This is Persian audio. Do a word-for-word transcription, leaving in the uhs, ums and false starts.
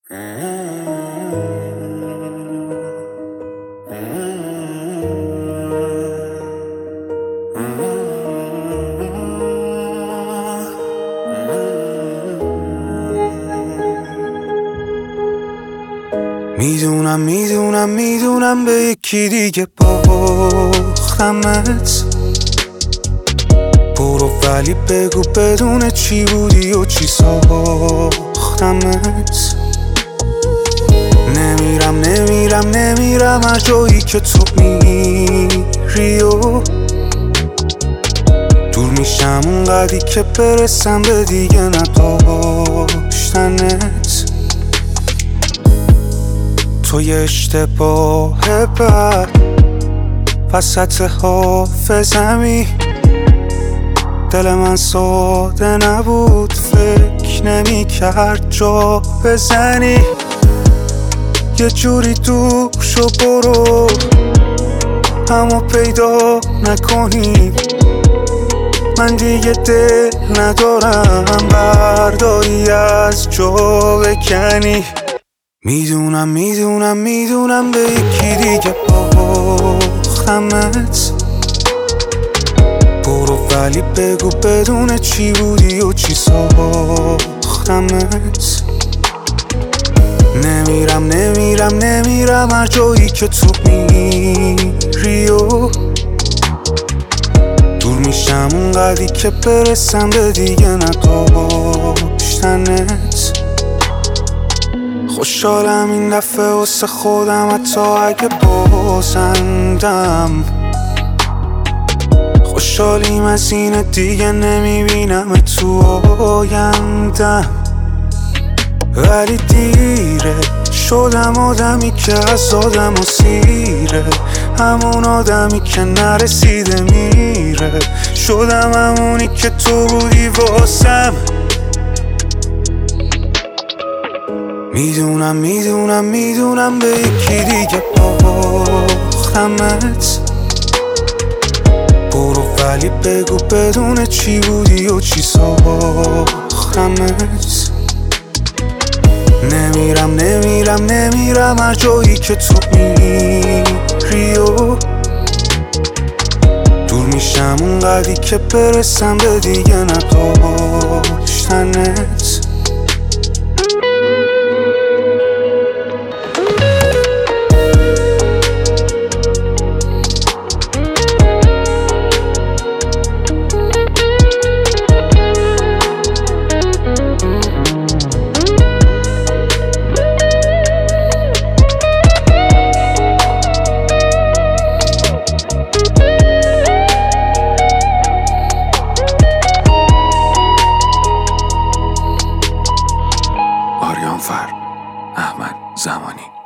میدونم میدونم میدونم به یکی دیگه باختمت. برو ولی بگو بدون چی بودی و چی ساختمت. نمیرم نمیرم نمیرم هر جایی که تو میری و دور میشم اونقدی که برسم به دیگه نداشتنت. تو یه اشتباه بد وسط حافظمی. دل من ساده نبود، فکر نمی کرد جا بزنی. یه جوری دور شو برو همو پیدا نکنی. من دیگه دل ندارم برداری از جا بکنی. میدونم میدونم میدونم به یکی دیگه باختمت. برو ولی بگو بدون چی بودی و چی ساختمت. نمیرم نمیرم نمیرم هر جایی که تو میری و دور میشم اونقدی که برسم به دیگه نداشتنت. خوشحالم این دفعه واسه خودم حتی اگه بازندم. خوشحالیم از این دیگه نمیبینم تو آیندم. ولی دیره شدم آدمی که از آدم و سیره. همون آدمی که نرسیده میره. شدم همونی که تو بودی واسم. میدونم میدونم میدونم به یکی دیگه باختمت. برو ولی بگو بدون چی بودی و چی ساختمت. نمیرم نمیرم نمیرم هر جایی که تو میری و دور میشم اونقدی که برسم به دیگه نداشتنت. آریان فر، احمد زمانی.